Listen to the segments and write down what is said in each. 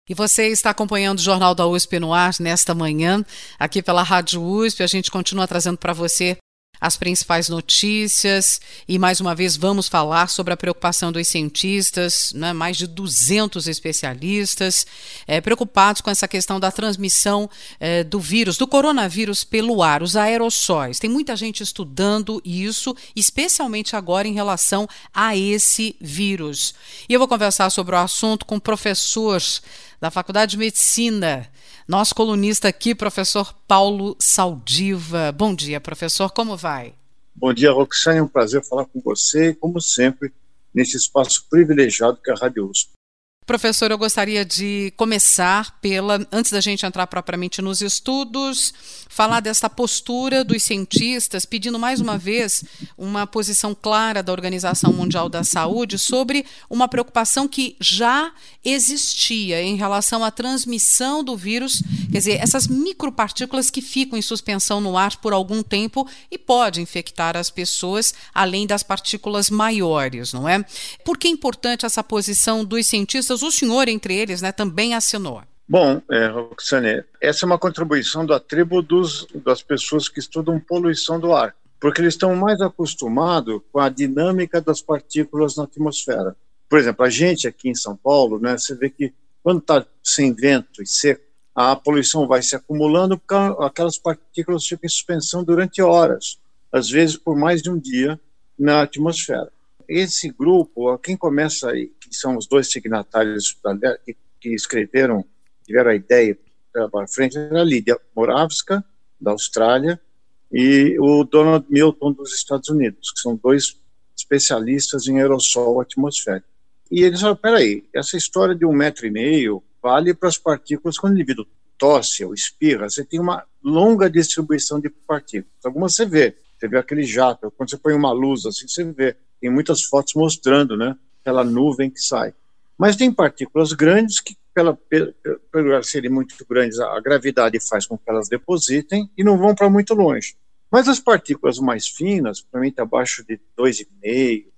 E você está acompanhando o Jornal da USP no ar nesta manhã, aqui pela Rádio USP. A gente continua trazendo para você as principais notícias e, mais uma vez, vamos falar sobre a preocupação dos cientistas, né? Mais de 200 especialistas preocupados com essa questão da transmissão do vírus, do coronavírus pelo ar, os aerossóis. Tem muita gente estudando isso, especialmente agora em relação a esse vírus. E eu vou conversar sobre o assunto com o professor da Faculdade de Medicina, nosso colunista aqui, professor Paulo Saldiva. Bom dia, professor, como vai? Bom dia, Roxane, é um prazer falar com você, como sempre, nesse espaço privilegiado que é a Rádio USP. Professor, eu gostaria de começar antes da gente entrar propriamente nos estudos, falar dessa postura dos cientistas, pedindo mais uma vez uma posição clara da Organização Mundial da Saúde sobre uma preocupação que já existia em relação à transmissão do vírus, quer dizer, essas micropartículas que ficam em suspensão no ar por algum tempo e podem infectar as pessoas, além das partículas maiores, não é? Por que é importante essa posição dos cientistas? O senhor, entre eles, né, também assinou. Bom, Roxane, essa é uma contribuição da tribo das pessoas que estudam poluição do ar, porque eles estão mais acostumados com a dinâmica das partículas na atmosfera. Por exemplo, a gente aqui em São Paulo, né, você vê que quando está sem vento e seco, a poluição vai se acumulando porque aquelas partículas ficam em suspensão durante horas, às vezes por mais de um dia na atmosfera. Esse grupo, quem começa aí, que são os dois signatários que escreveram, tiveram a ideia para frente, era a Lídia Moravska, da Austrália, e o Donald Milton, dos Estados Unidos, que são dois especialistas em aerossol atmosférico. E eles falaram, peraí, essa história de 1,5 metro vale para as partículas, quando o indivíduo tosse ou espirra, você tem uma longa distribuição de partículas. Algumas você vê aquele jato, quando você põe uma luz assim, você vê. Tem muitas fotos mostrando, né, aquela nuvem que sai. Mas tem partículas grandes que, pelo serem muito grandes, a gravidade faz com que elas depositem e não vão para muito longe. Mas as partículas mais finas, provavelmente abaixo de 2,5,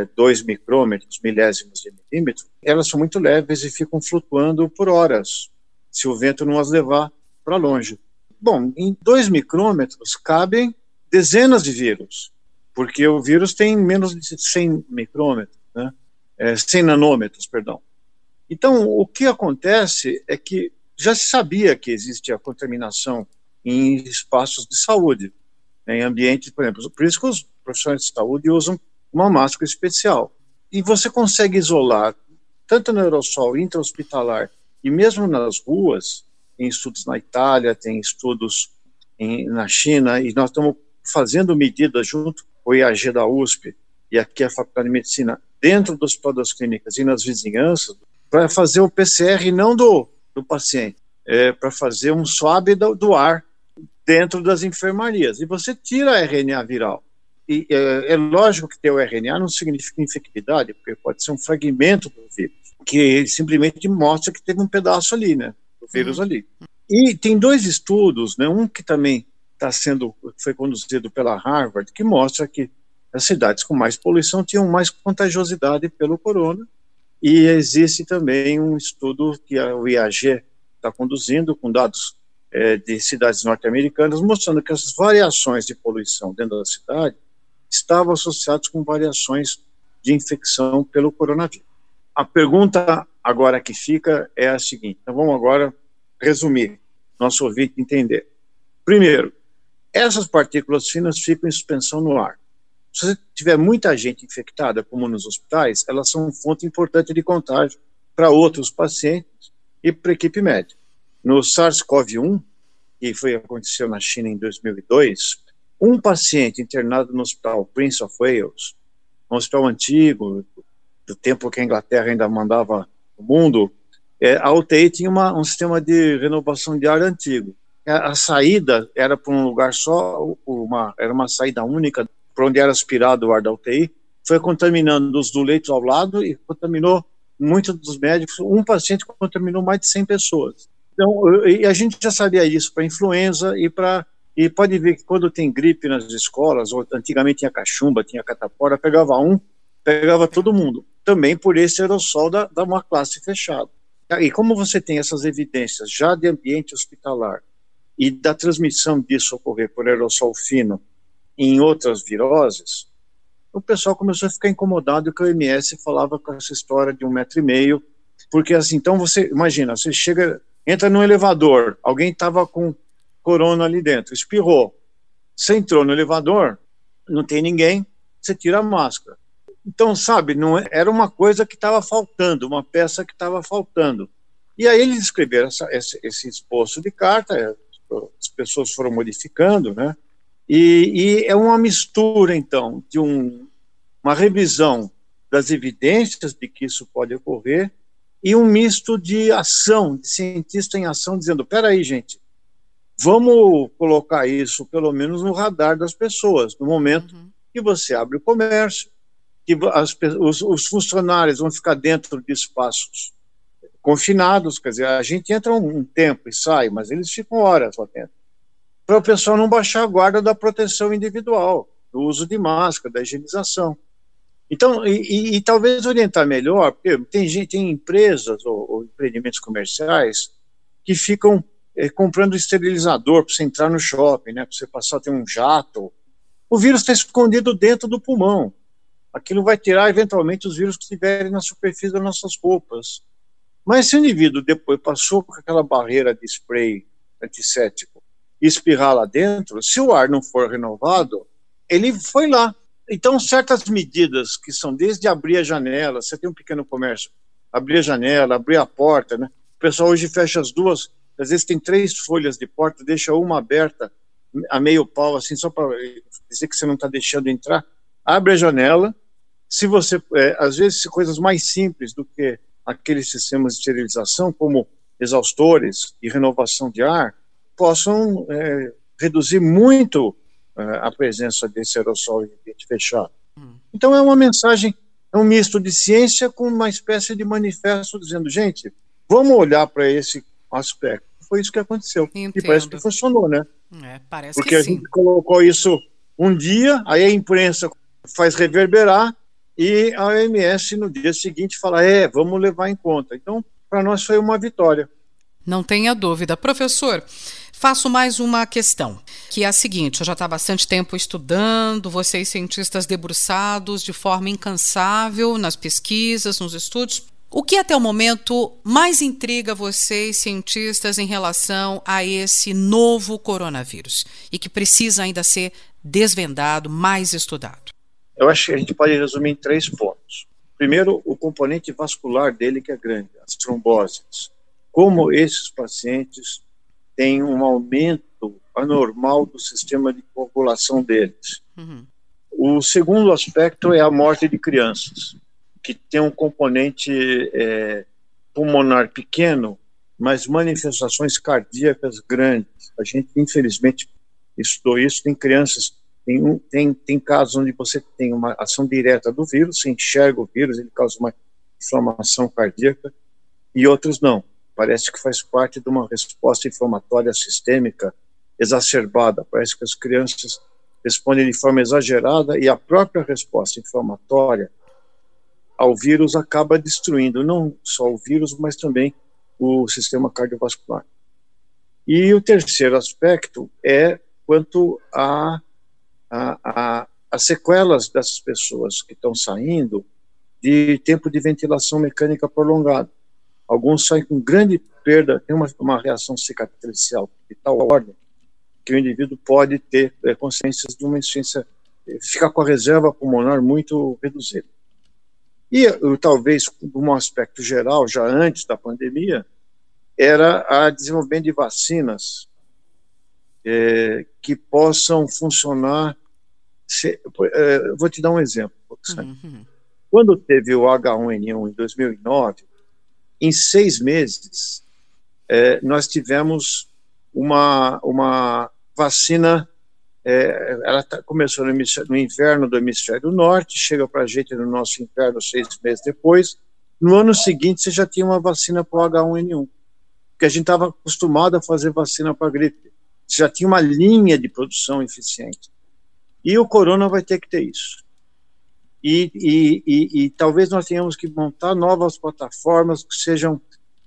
2 micrômetros, milésimos de milímetro, elas são muito leves e ficam flutuando por horas, se o vento não as levar para longe. Bom, em 2 micrômetros cabem dezenas de vírus, porque o vírus tem menos de 100 micrômetros, né? 100 nanômetros, perdão. Então, o que acontece é que já se sabia que existe a contaminação em espaços de saúde, né, em ambientes, por exemplo, por isso que os profissionais de saúde usam uma máscara especial. E você consegue isolar, tanto no aerossol intra-hospitalar e mesmo nas ruas, tem estudos na Itália, tem estudos na China, e nós estamos fazendo medidas junto com o IAG da USP e aqui a Faculdade de Medicina, dentro do Hospital das Clínicas e nas vizinhanças, para fazer o PCR não do paciente, para fazer um swab do ar dentro das enfermarias. E você tira a RNA viral. E é lógico que ter o RNA não significa infectividade, porque pode ser um fragmento do vírus, que simplesmente mostra que teve um pedaço ali, né, do vírus ali. E tem dois estudos, né, um que também foi conduzido pela Harvard, que mostra que as cidades com mais poluição tinham mais contagiosidade pelo corona, e existe também um estudo que o IAG está conduzindo com dados de cidades norte-americanas, mostrando que as variações de poluição dentro da cidade estavam associadas com variações de infecção pelo coronavírus. A pergunta agora que fica é a seguinte, então vamos agora resumir, nosso ouvinte entender. Primeiro, essas partículas finas ficam em suspensão no ar. Se você tiver muita gente infectada, como nos hospitais, elas são fonte importante de contágio para outros pacientes e para a equipe médica. No SARS-CoV-1, que aconteceu na China em 2002, um paciente internado no Hospital Prince of Wales, um hospital antigo, do tempo que a Inglaterra ainda mandava o mundo, a UTI tinha um sistema de renovação de ar antigo. A saída era para um lugar só, era uma saída única, para onde era aspirado o ar da UTI, foi contaminando os do leito ao lado e contaminou muitos dos médicos. Um paciente contaminou mais de 100 pessoas. Então, e a gente já sabia isso para influenza e pode ver que quando tem gripe nas escolas, ou antigamente tinha cachumba, tinha catapora, pegava todo mundo. Também por esse aerossol da uma classe fechada. E como você tem essas evidências já de ambiente hospitalar e da transmissão disso ocorrer por aerossol fino em outras viroses, o pessoal começou a ficar incomodado que a OMS falava com essa história de 1,5 metro, porque assim, então você, imagina, você entra no elevador, alguém estava com corona ali dentro, espirrou, você entrou no elevador, não tem ninguém, você tira a máscara. Então, sabe, não era uma coisa que estava faltando, uma peça que estava faltando. E aí eles escreveram esse esboço de carta, as pessoas foram modificando, né? E é uma mistura, então, de uma revisão das evidências de que isso pode ocorrer e um misto de ação, de cientista em ação, dizendo, peraí, gente, vamos colocar isso, pelo menos, no radar das pessoas, no momento que você abre o comércio, que os funcionários vão ficar dentro de espaços confinados, quer dizer, a gente entra um tempo e sai, mas eles ficam horas lá dentro, para o pessoal não baixar a guarda da proteção individual, do uso de máscara, da higienização. Então, e talvez orientar melhor, porque tem empresas ou empreendimentos comerciais que ficam comprando esterilizador para você entrar no shopping, né, para você passar, tem um jato. O vírus está escondido dentro do pulmão. Aquilo vai tirar, eventualmente, os vírus que estiverem na superfície das nossas roupas. Mas se o indivíduo depois passou por aquela barreira de spray antisséptico e espirrar lá dentro, se o ar não for renovado, ele foi lá. Então, certas medidas que são desde abrir a janela, você tem um pequeno comércio, abrir a janela, abrir a porta, né? O pessoal hoje fecha as duas, às vezes tem 3 folhas de porta, deixa uma aberta a meio pau, assim, só para dizer que você não está deixando entrar. Abre a janela, se você, às vezes, coisas mais simples do que aqueles sistemas de esterilização, como exaustores e renovação de ar, possam reduzir muito a presença desse aerossol em ambiente fechado. Então é uma mensagem, é um misto de ciência com uma espécie de manifesto dizendo, gente, vamos olhar para esse aspecto. Foi isso que aconteceu. Entendo. E parece que funcionou, né? Parece porque que a sim. gente colocou isso um dia, aí a imprensa faz reverberar e a OMS no dia seguinte fala, vamos levar em conta. Então, para nós foi uma vitória. Não tenha dúvida. Professor, faço mais uma questão, que é a seguinte, eu já estou há bastante tempo estudando, vocês cientistas debruçados de forma incansável nas pesquisas, nos estudos. O que até o momento mais intriga vocês, cientistas, em relação a esse novo coronavírus e que precisa ainda ser desvendado, mais estudado? Eu acho que a gente pode resumir em 3 pontos. Primeiro, o componente vascular dele, que é grande, as tromboses. Como esses pacientes têm um aumento anormal do sistema de coagulação deles. O segundo aspecto é a morte de crianças, que tem um componente pulmonar pequeno, mas manifestações cardíacas grandes. A gente, infelizmente, estudou isso. Tem crianças, tem casos onde você tem uma ação direta do vírus, você enxerga o vírus, ele causa uma inflamação cardíaca, e outros não. Parece que faz parte de uma resposta inflamatória sistêmica exacerbada. Parece que as crianças respondem de forma exagerada e a própria resposta inflamatória ao vírus acaba destruindo não só o vírus, mas também o sistema cardiovascular. E o terceiro aspecto é quanto as sequelas dessas pessoas que estão saindo de tempo de ventilação mecânica prolongado. Alguns saem com grande perda, tem uma reação cicatricial de tal ordem que o indivíduo pode ter consciências de uma insuficiência, ficar com a reserva pulmonar muito reduzida. E talvez, um aspecto geral, já antes da pandemia, era a desenvolvimento de vacinas que possam funcionar. Vou te dar um exemplo. Quando teve o H1N1 em 2009, em 6 meses, nós tivemos uma vacina, ela começou no inverno do hemisfério norte, chega para a gente no nosso inverno 6 meses depois. No ano seguinte, você já tinha uma vacina para o H1N1, porque a gente estava acostumado a fazer vacina para a gripe. Você já tinha uma linha de produção eficiente. E o corona vai ter que ter isso. E talvez nós tenhamos que montar novas plataformas que sejam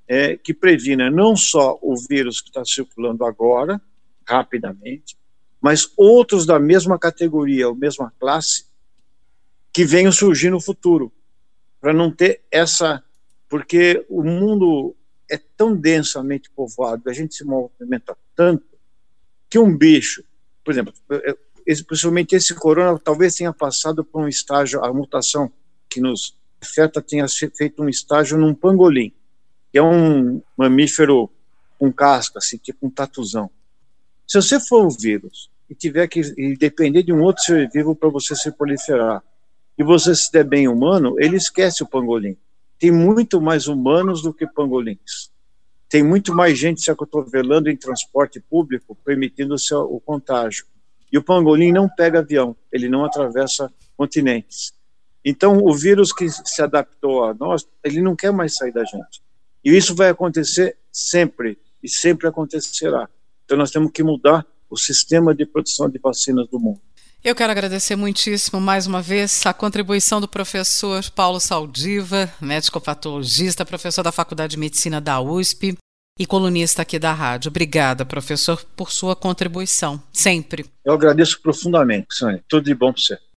que previna não só o vírus que está circulando agora, rapidamente, mas outros da mesma categoria, ou mesma classe, que venham surgir no futuro, para não ter essa... Porque o mundo é tão densamente povoado, a gente se movimenta tanto, que um bicho, por exemplo, principalmente esse corona, talvez tenha passado por um estágio, a mutação que nos afeta tenha feito um estágio num pangolim, que é um mamífero com casca, assim, tipo um tatuzão. Se você for um vírus e tiver que depender de um outro ser vivo para você se proliferar, e você se der bem humano, ele esquece o pangolim. Tem muito mais humanos do que pangolins. Tem muito mais gente se acotovelando em transporte público, permitindo o contágio. E o pangolim não pega avião, ele não atravessa continentes. Então, o vírus que se adaptou a nós, ele não quer mais sair da gente. E isso vai acontecer sempre, e sempre acontecerá. Então, nós temos que mudar o sistema de produção de vacinas do mundo. Eu quero agradecer muitíssimo, mais uma vez, a contribuição do professor Paulo Saldiva, médico patologista, professor da Faculdade de Medicina da USP e colunista aqui da rádio. Obrigada, professor, por sua contribuição, sempre. Eu agradeço profundamente, Sônia. Tudo de bom para você.